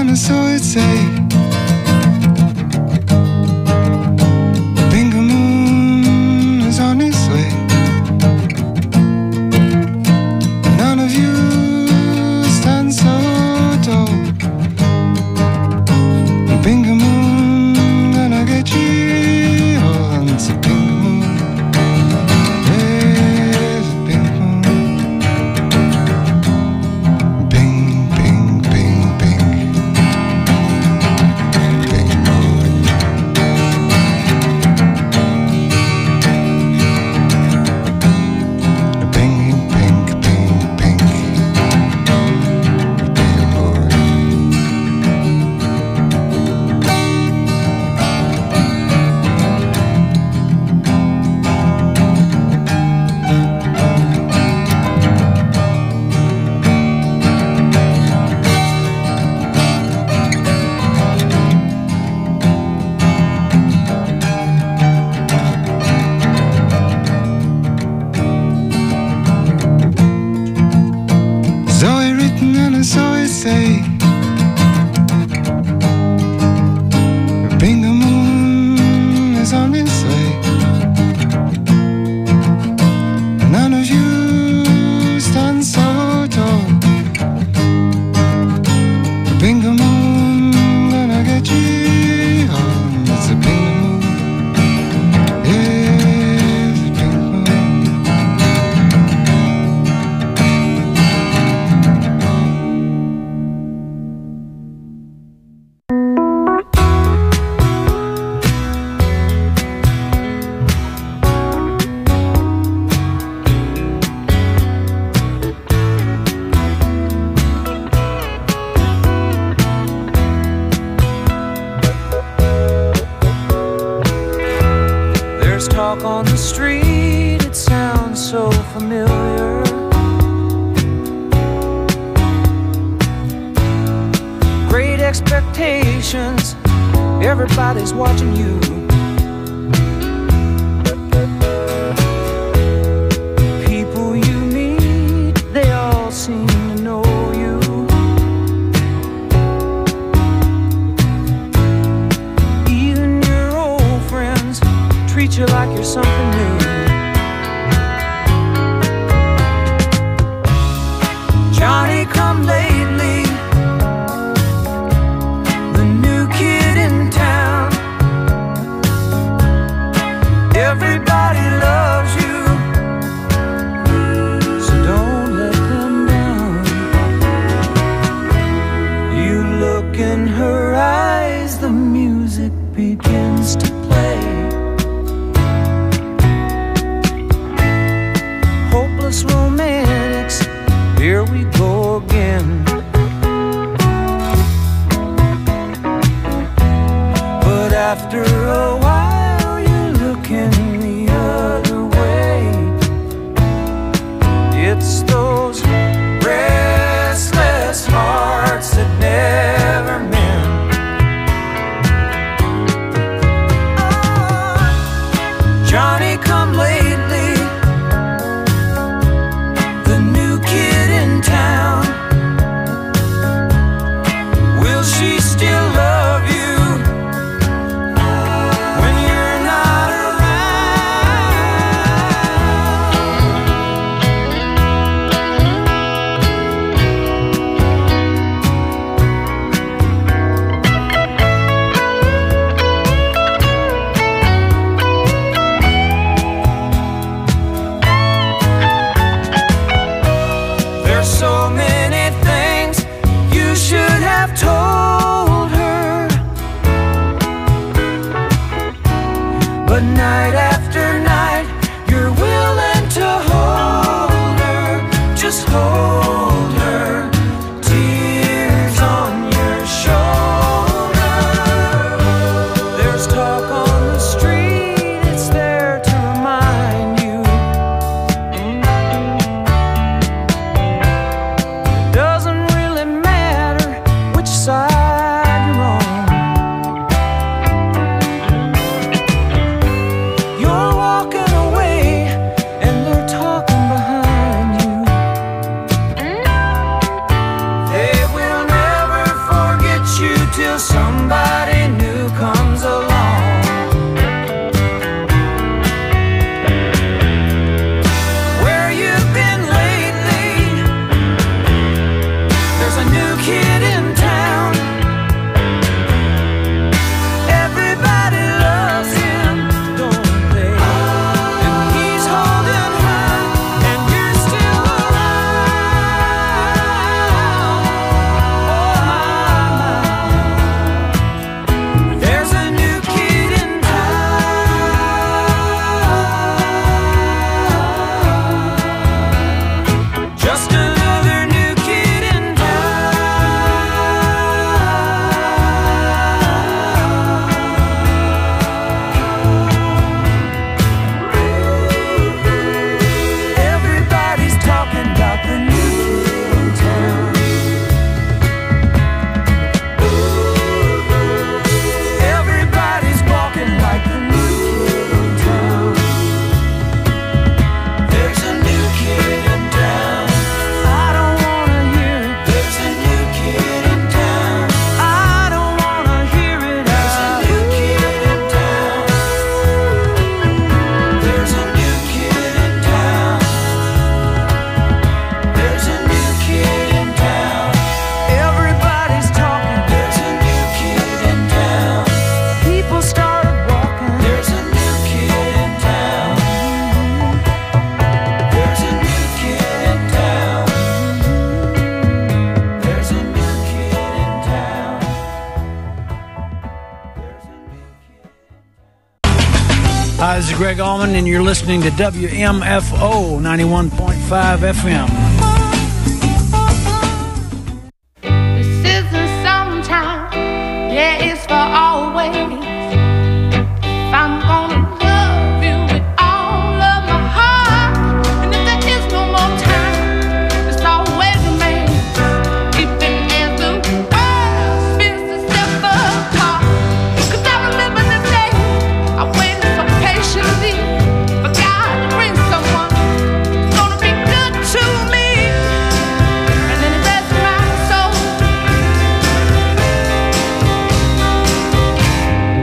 and so it say. Bingo moon is on its way. None of you stand so tall. Bingo moon gonna get you all. It's a bingo moon. There's a bingo moon. Bing, bing, bing, bing. Bingo moon. Bing, bing, bing, bing. Bingo moon. Zoe written and so it say. Bingo moon is on its way. None of you stand so tall. Bingo moon gonna get you home. It's a bingo moon. Yes, a bingo moon. There's talk on the street, it sounds so familiar. Great expectations, everybody's watching you. People you meet, they all seem to know you. Even your old friends treat you like you're something new. Johnny come lately, the new kid in town. Everybody loves you, so don't let them down. You look in her eyes, the music begins to play. Hopeless romantics, here we go again. But after a while, you're looking the other way. It's those restless hearts that never mend. Johnny come lately, the new kid in town. Will she still love you? till somebody new comes along. Where you been lately? There's a new kid in town. Everybody loves him, don't they? And he's holding her, and you're still around. Oh my, there's a new kid in town. Just another new kid in Everybody's talking about the new kid in town. Everybody's walking like the new kid in town. There's a new kid in town. I don't wanna hear it. There's a new kid in town. I don't wanna hear it. There's a new kid in town. There's a new kid in town. There's a new kid in town. Everybody's talking. There's a new kid in town. People started walking. There's a new kid in town. There's a new kid in town. There's a new kid in town. There's a new kid. Hi, this is Greg Allman, and you're listening to WMFO 91.5 FM. This isn't sometime, yeah, it's for always. If I'm gonna love you with all of my heart, and if there is no more time, it's always remains. Even as the world spins to step apart. 'Cause I remember the day I waited so patiently for God to bring someone who's gonna be good to me. And then it rest my soul.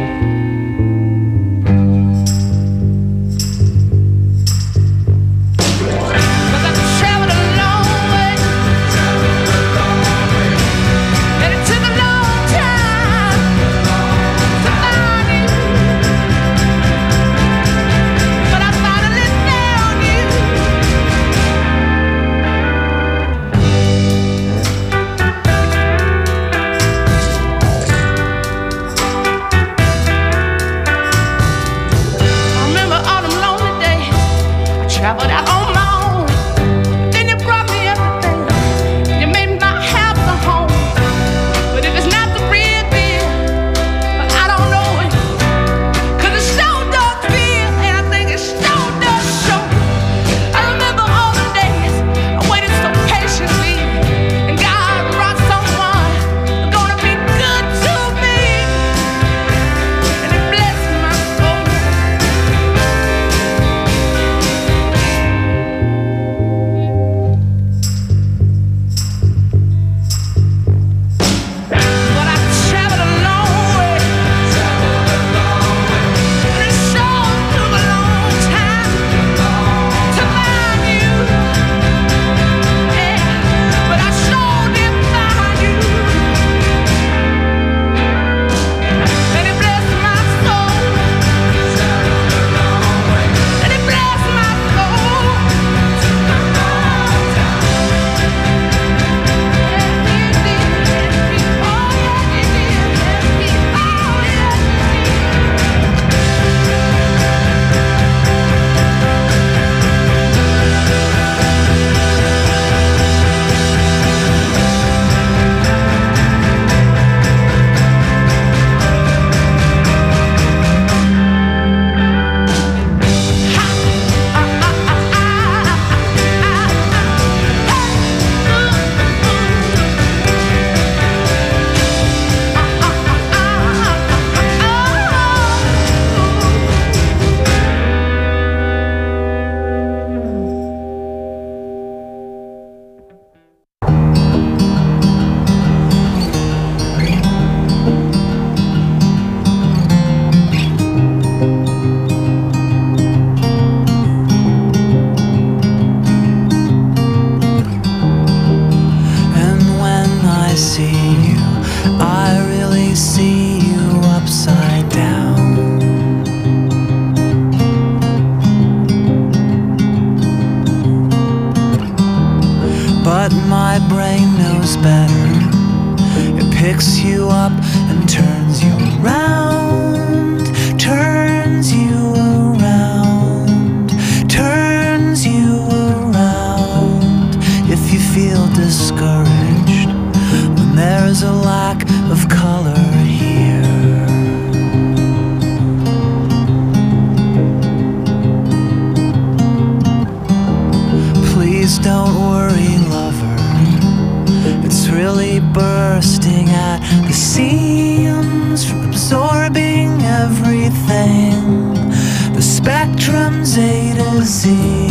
is A to Z.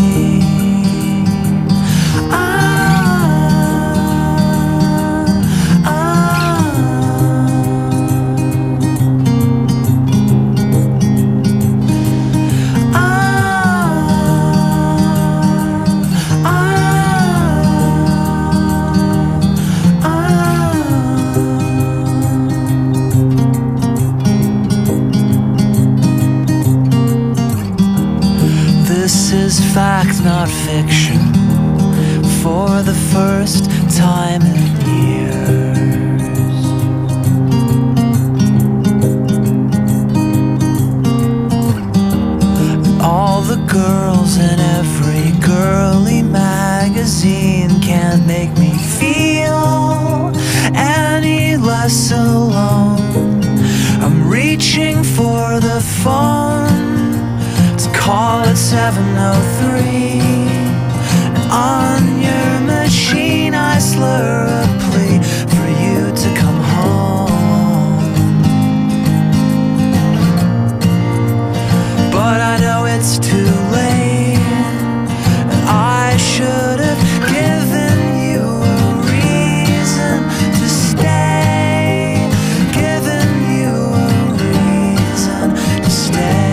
This is fact, not fiction, for the first time in years. All the girls in every girly magazine can't make me feel any less alone. I'm reaching for the phone, call it 703, and on your machine I slur a plea for you to come home. But I know it's too late, and I should have given you a reason to stay, given you a reason to stay.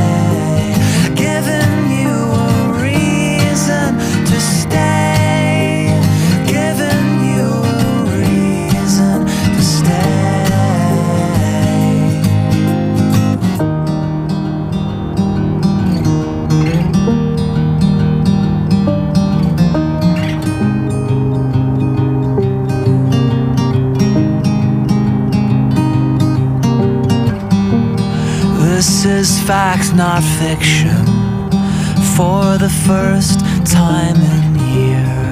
This is fact, not fiction, for the first time in years.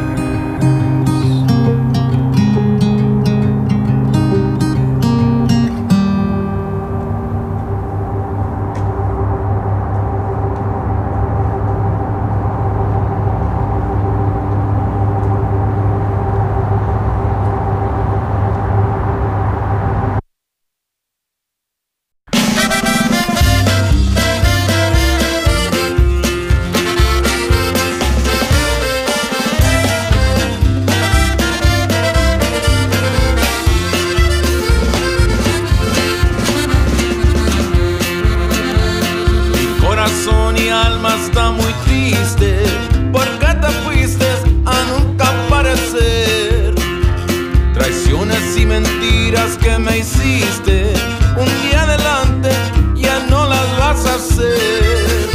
Mi alma está muy triste porque te fuiste a nunca aparecer. Traiciones y mentiras que me hiciste, un día adelante ya no las vas a hacer.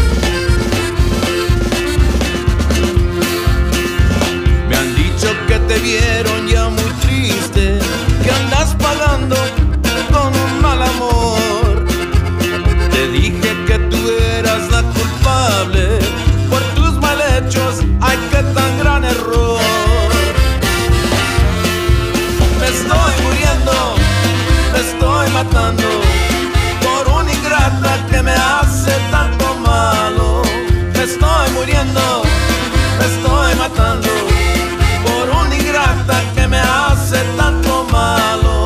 Me han dicho que te vieron ya muy triste, que andas pagando con un mal amor. Te dije que tú eras la culpable por tus mal hechos, ay, qué tan gran error. Me estoy muriendo, me estoy matando por una ingrata que me hace tanto malo. Me estoy muriendo, me estoy matando por una ingrata que me hace tanto malo.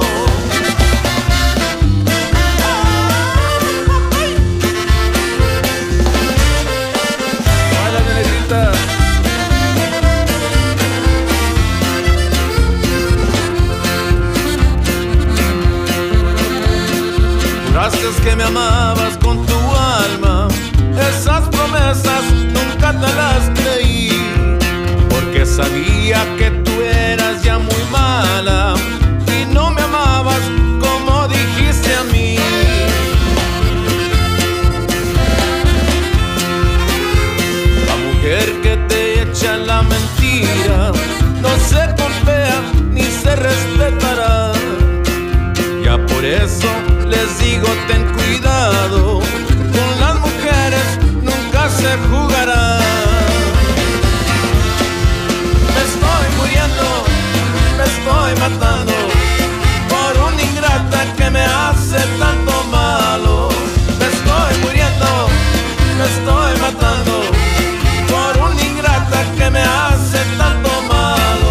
Juraste que me amabas con tu alma, esas promesas nunca te las creí, porque sabía que tú eras ya muy mala y no me amabas como dijiste a mí. La mujer que te echa la mentira no se golpea ni se respetará. Ya por eso les digo, ten cuidado, con las mujeres nunca se jugará. Me estoy muriendo, me estoy matando por una ingrata que me hace tanto malo. Me estoy muriendo, me estoy matando por una ingrata que me hace tanto malo.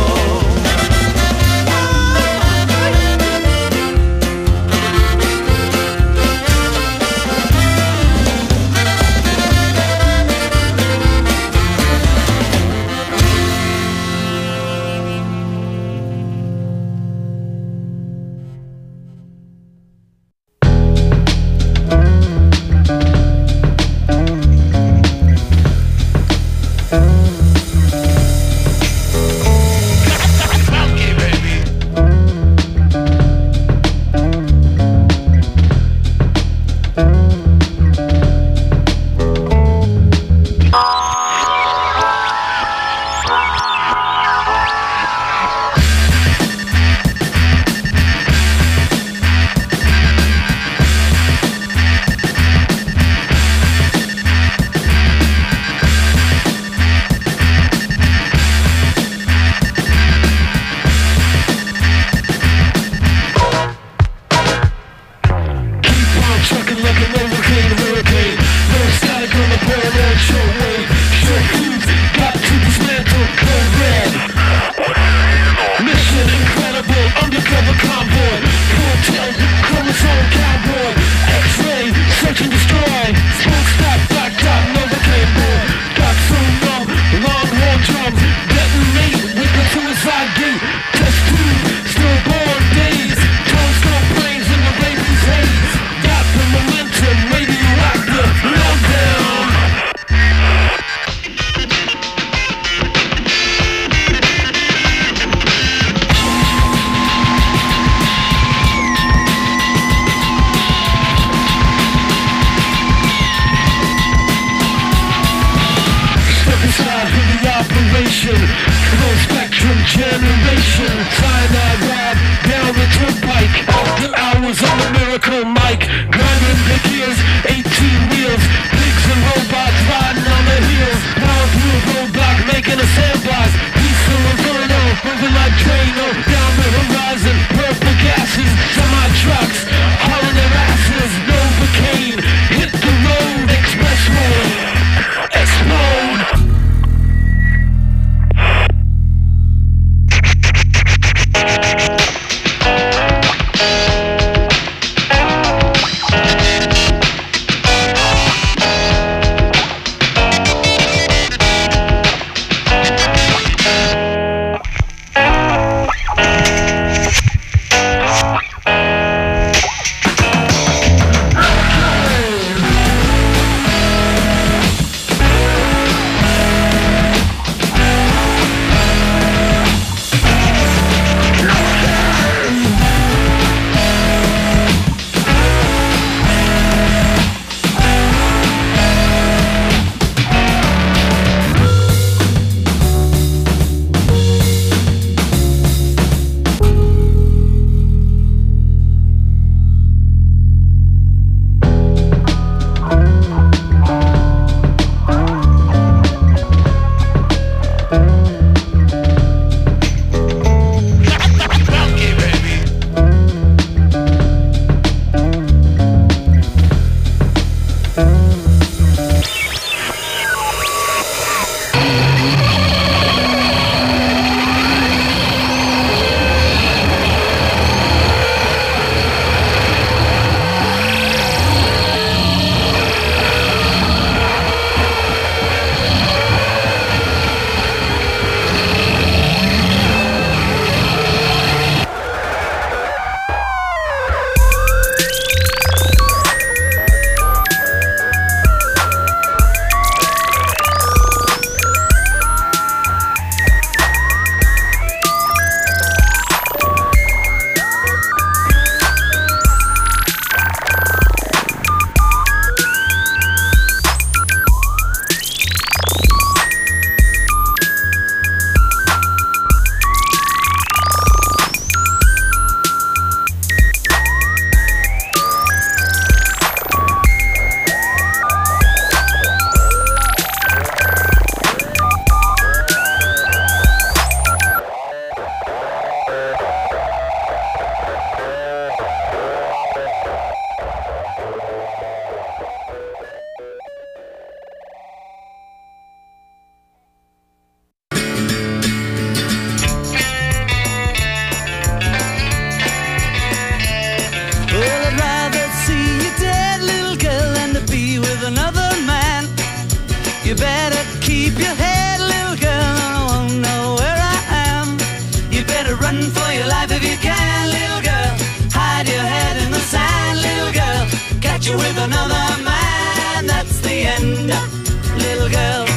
catch you with another man, that's the end, little girl.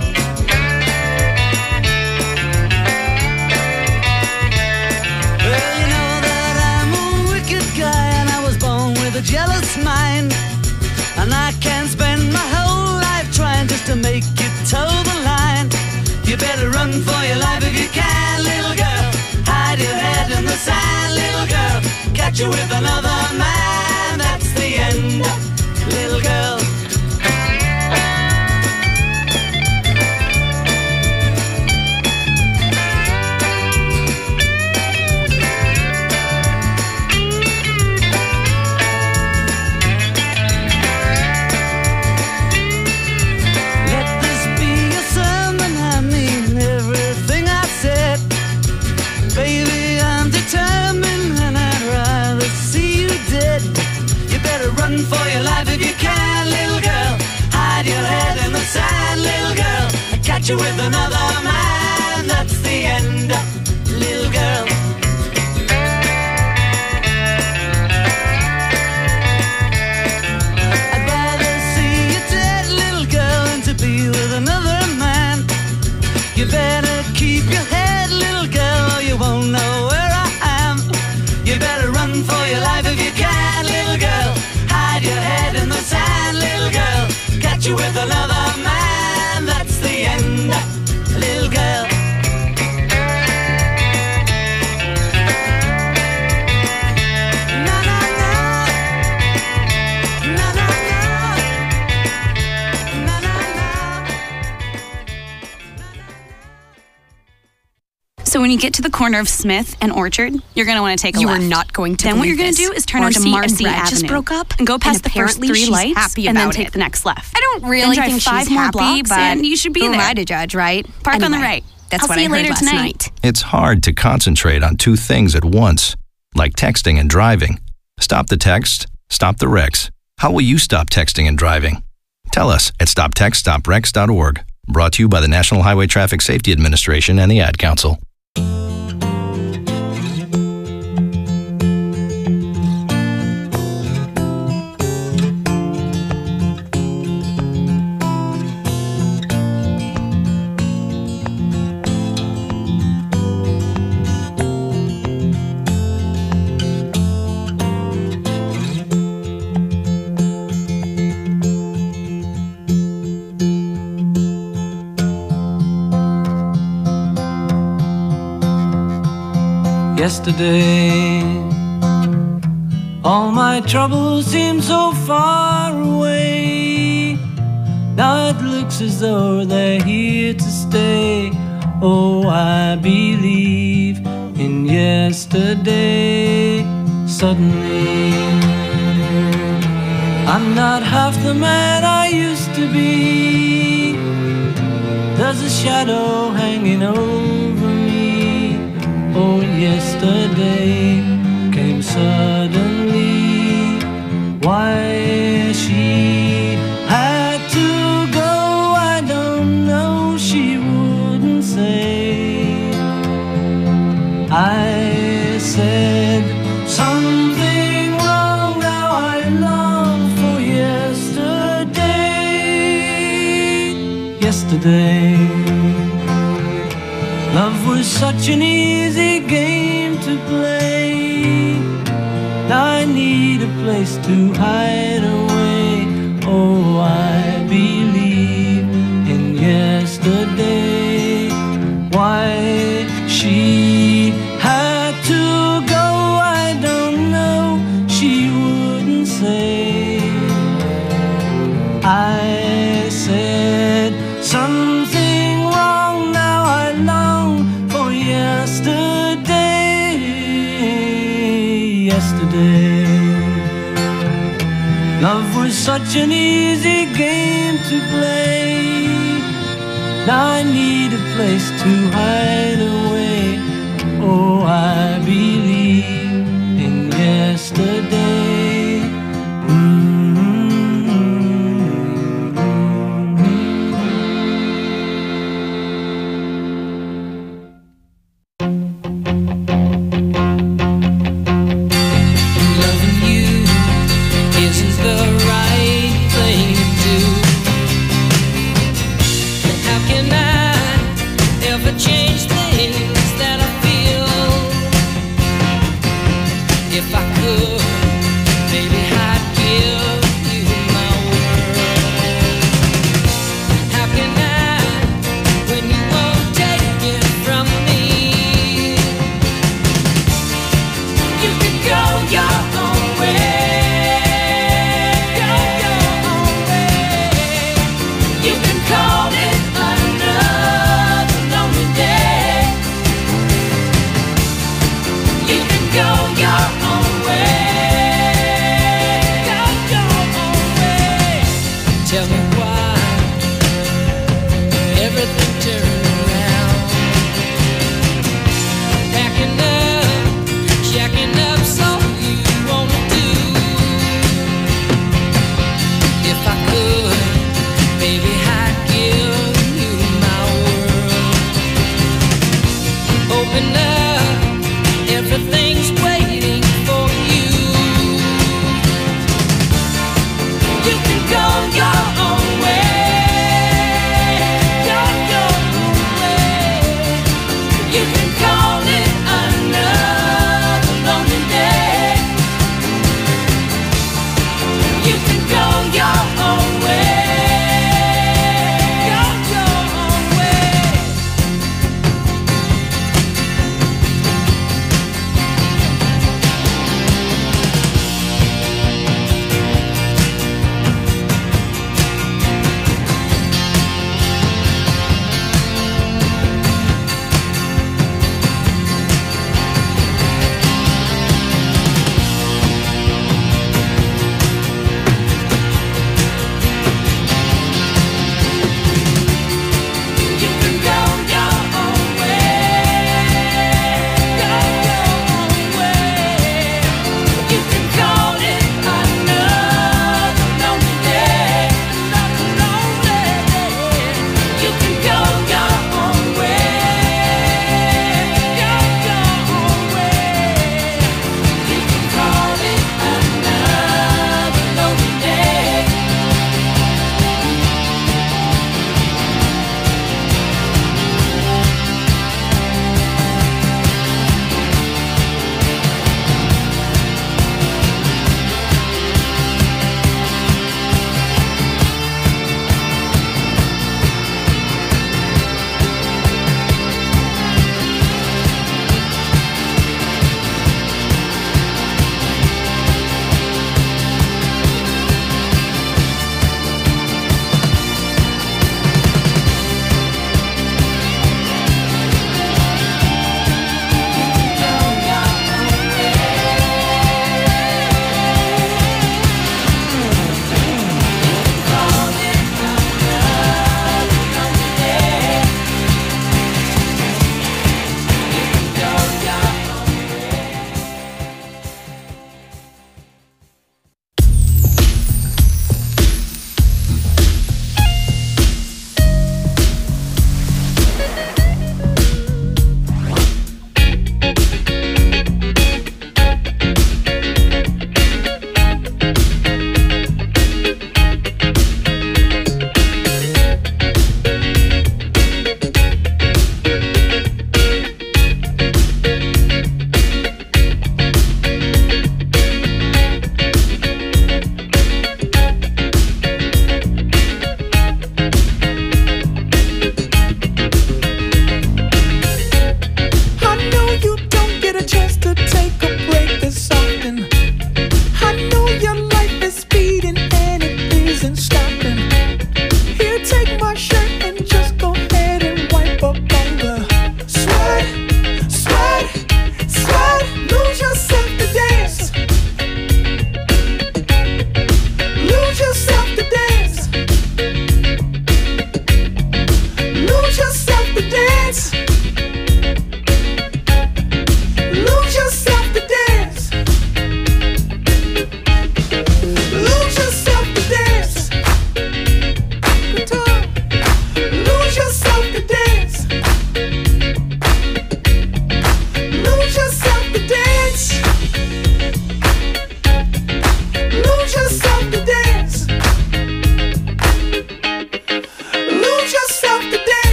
Well, you know that I'm a wicked guy, and I was born with a jealous mind, and I can spend my whole life trying just to make you toe the line. You better run for your life if you can, little girl. Hide your head in the sand, little girl. Catch you with another man, that's the end, little girl. Run for your life if you can, little girl. Hide your head in the sand, little girl. Catch you with another man, that's the end, little girl. I'd rather see you dead, little girl, than to be with another man. You better keep your head, little girl, or you won't know where I am. You better run for your life if you can, little girl. Hide your head in the sand, little girl. Catch you with another man, that's the end, little girl. So when you get to the corner of Smith and Orchard, you're going to want to take a left. You are not going to. Then what you're going to do is turn onto Marcy Avenue. Just broke up and go past the first 3 lights, and then take the next left. I don't really then think drive she's 5 more happy, blocks, but and you should be who there. am I to judge, right? Park on the right. That's I'll what see I you heard later last tonight. night. It's hard to concentrate on 2 things at once, like texting and driving. Stop the text, stop the wrecks. How will you stop texting and driving? Tell us at stoptextstoprex.org. Brought to you by the National Highway Traffic Safety Administration and the Ad Council. Yesterday, all my troubles seem so far away. Now it looks as though they're here to stay. Oh, I believe in yesterday. Suddenly, I'm not half the man I used to be. There's a shadow hanging over me. Oh, yesterday came suddenly. Why she had to go, I don't know, she wouldn't say. I said something wrong, now I long for yesterday. Yesterday, love was such an easy game to play. Now I need a place to hide away. Oh, I believe in yesterday. Why she had to go, I don't know, she wouldn't say. I said something wrong, now I long for yesterday. Yesterday, love was such an easy game to play. Now I need a place to hide away. Oh, I believe in yesterday. Loving you isn't the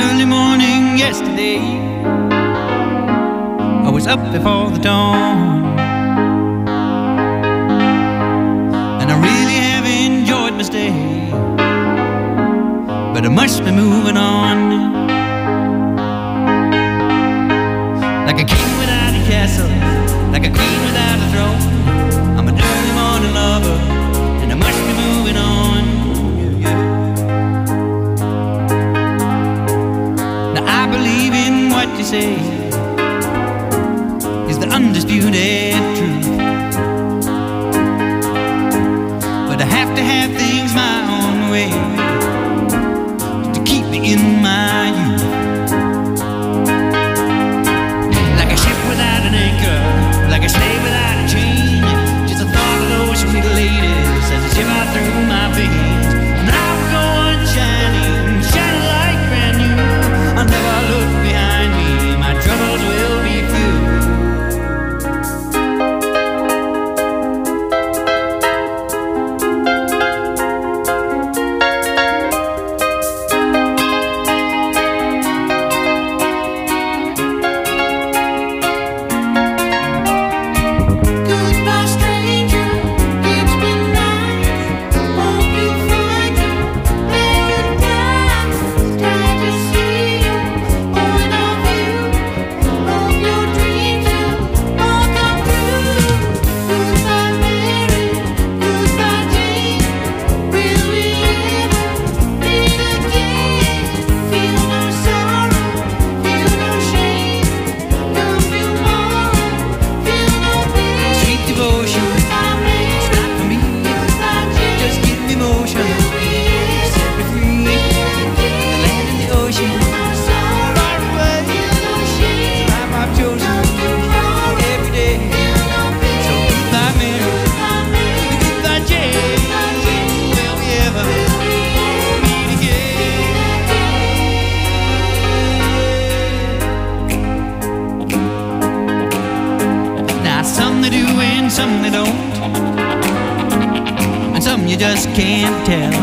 early morning yesterday, I was up before the dawn, and I really have enjoyed my stay, but I must be moving on. Like a king without a castle, like a queen without a throne, I'm an early morning lover, and I must be moving on. Now I believe in what you say is the undisputed truth, but I have to have things my own way to keep me in my youth. Like a ship without an anchor, like a slave without a chain, just the thought of those sweet ladies as they shiver through my veins. And I will go on shining, shining like brand new. I'll never look behind me, my troubles will be few. Goodbye, stranger. It's been nice. Hope you find your paradise. Glad to see you. Point of view. Hope your dreams will all come true. Goodbye, Mary. Goodbye, Jane. Will we ever meet again? Feel no sorrow. Feel no shame. Come tomorrow. Feel no pain. Sweet devotion, it's not for me. Just give me motion, set me free. The land and the ocean, far away. Time I've chosen every day. So goodbye, Mary. Goodbye, Jane. Will we ever meet again? Now some they do and some they don't, and some you just can't tell.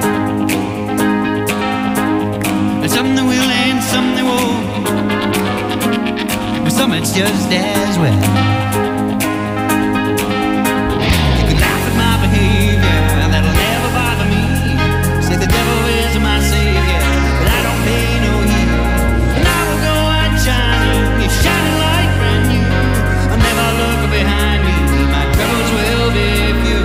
And some they will and some they won't, but some it's just as well. You can laugh at my behavior, that'll never bother me. Say the devil is my savior, but I don't pay no heed. And I will go on shining, you're shining like brand new. I'll never look behind me, my troubles will be few.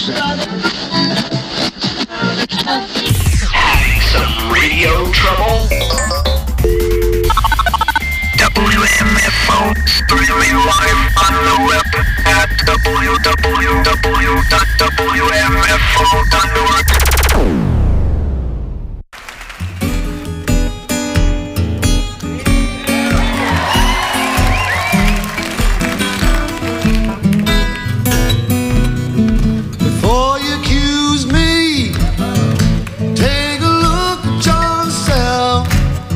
Having some radio trouble? WMFO, streaming live on the web at www.wmfo.org. Before you accuse me, take a look at yourself.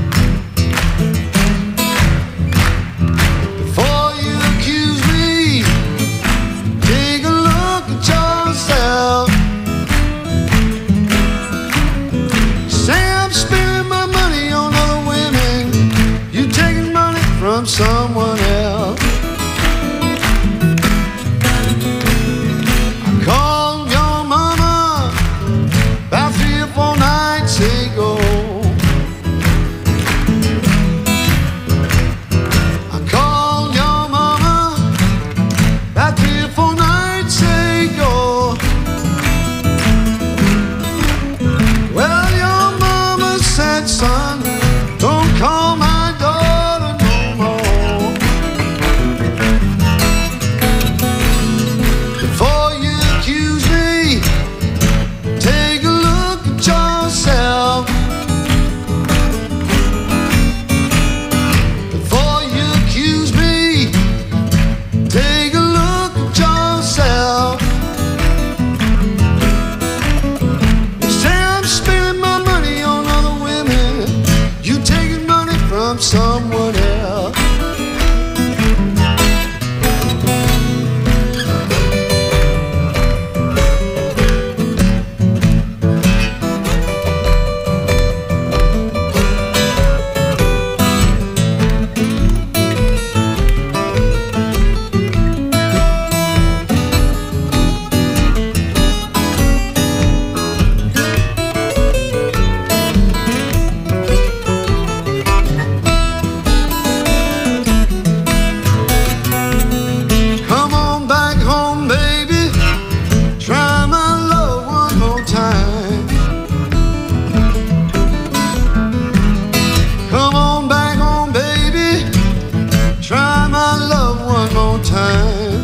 Before you accuse me, take a look at yourself. Say I'm spending my money on other women, you taking money from someone else. Called your mama about 3 or 4 nights ago. I called your mama about 3 or 4 nights ago. Well, your mama said, son, don't call my daughter no more. Before you accuse me, take a look at yourself. Before you accuse me, take a look at yourself. You say I'm spending my money on other women, you taking money from someone else. Come on back home, baby. Try my love one more time. Come on back home, baby. Try my love one more time.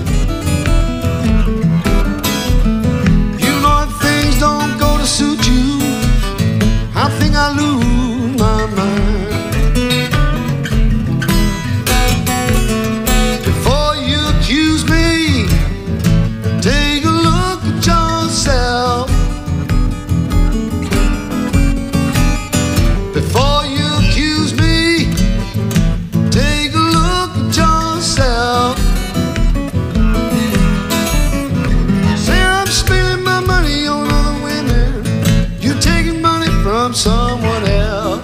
You know if things don't go to suit you, I think I lose my mind. Before you accuse me, take a look at yourself. Before you accuse me, take a look at yourself. Say I'm spending my money on other women, you taking money from someone else.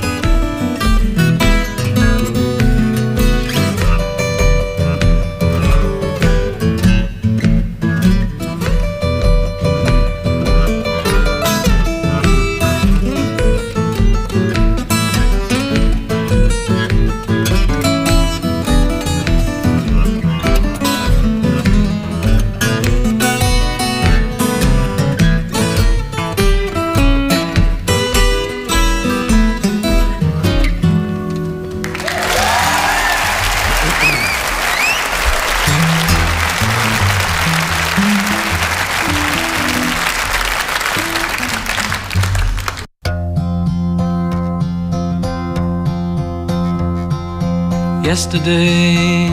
Yesterday,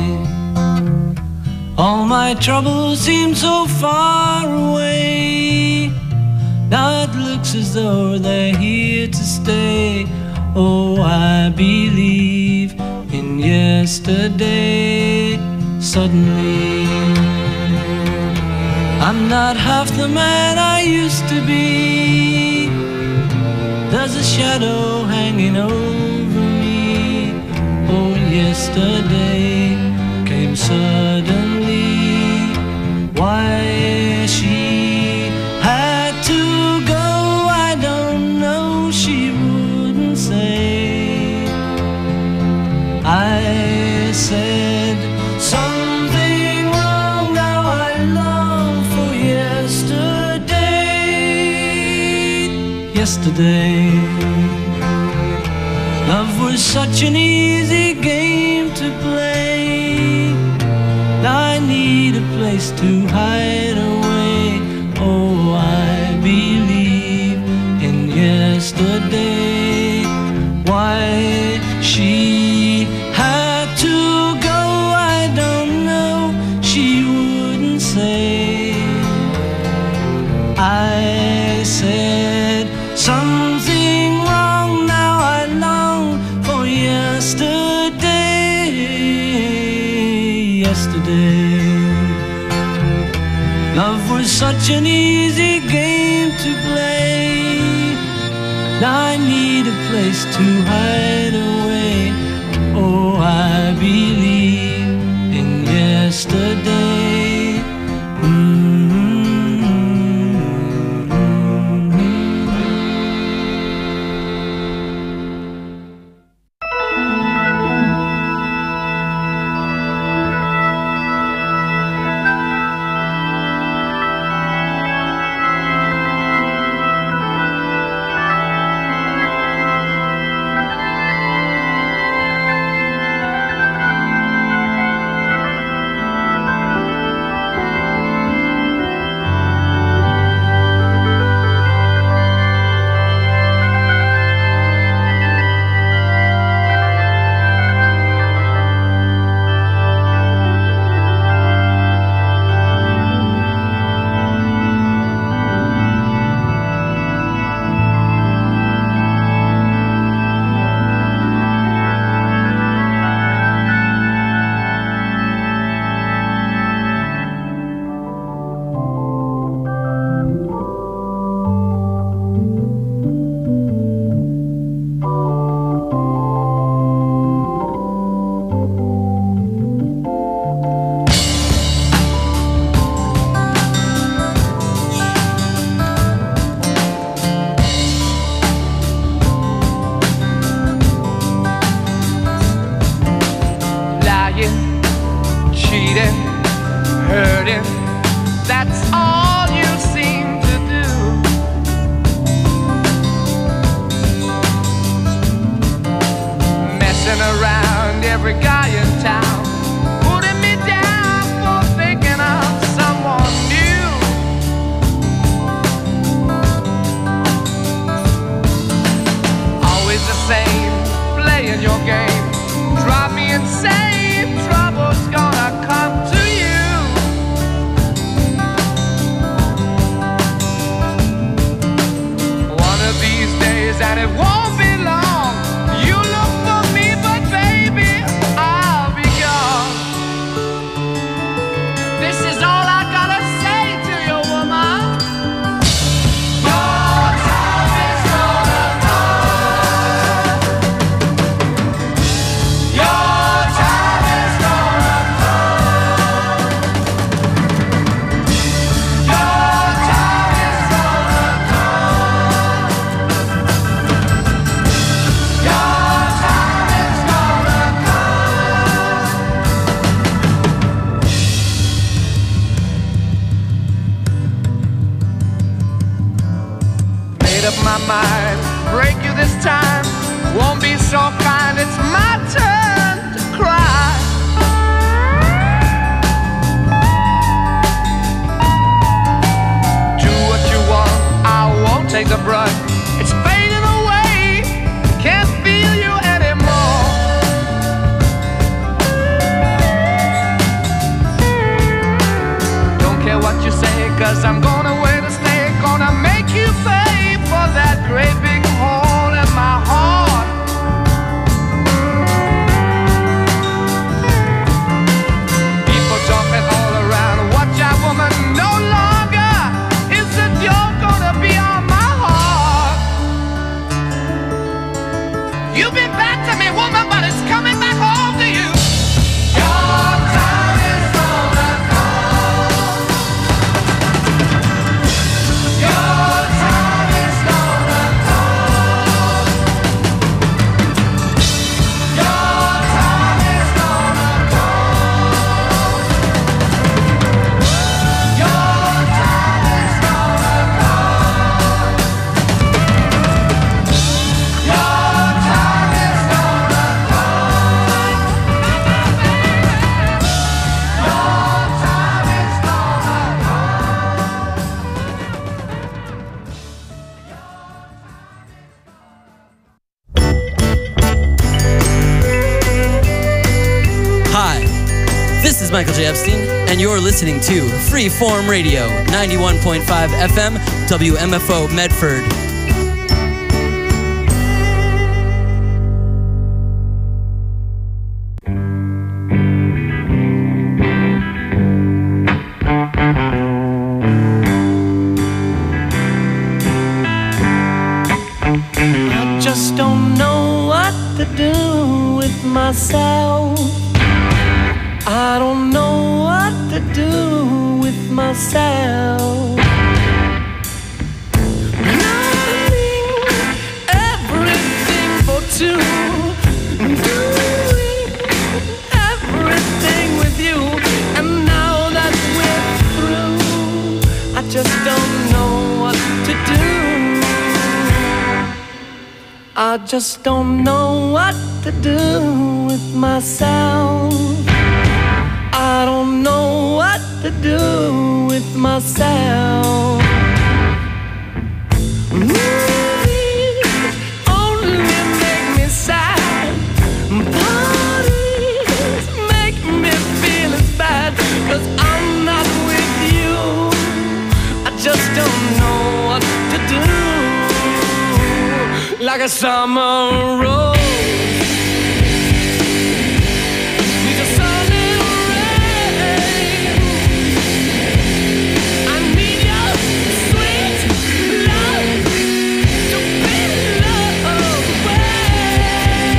all my troubles seemed so far away. Now it looks as though they're here to stay. Oh, I believe in yesterday. Suddenly, I'm not half the man I used to be. There's a shadow hanging over me. Oh, yesterday came suddenly. Why she had to go, I don't know, she wouldn't say. I said something wrong, now I long for yesterday. yesterday. Love was such an easy game to play. Now I need a place to hide away. Oh, I believe in yesterday. Why she had to go, I don't know. She wouldn't say. I said something wrong. Now I long for yesterday. Yesterday, love was such an easy game to play. Now I need a place to hide away. Oh, I believe in yesterday. This is Michael J. Epstein, and you're listening to Freeform Radio, 91.5 FM, WMFO Medford. I just don't know what to do with myself. I don't know what to do with myself. Loving everything for two, doing everything with you, and now that we're through, I just don't know what to do. I just don't know what to do with myself. I don't know what to do with myself. Movies only make me sad. Parties make me feel as bad, 'cause I'm not with you. I just don't know what to do. Like a summer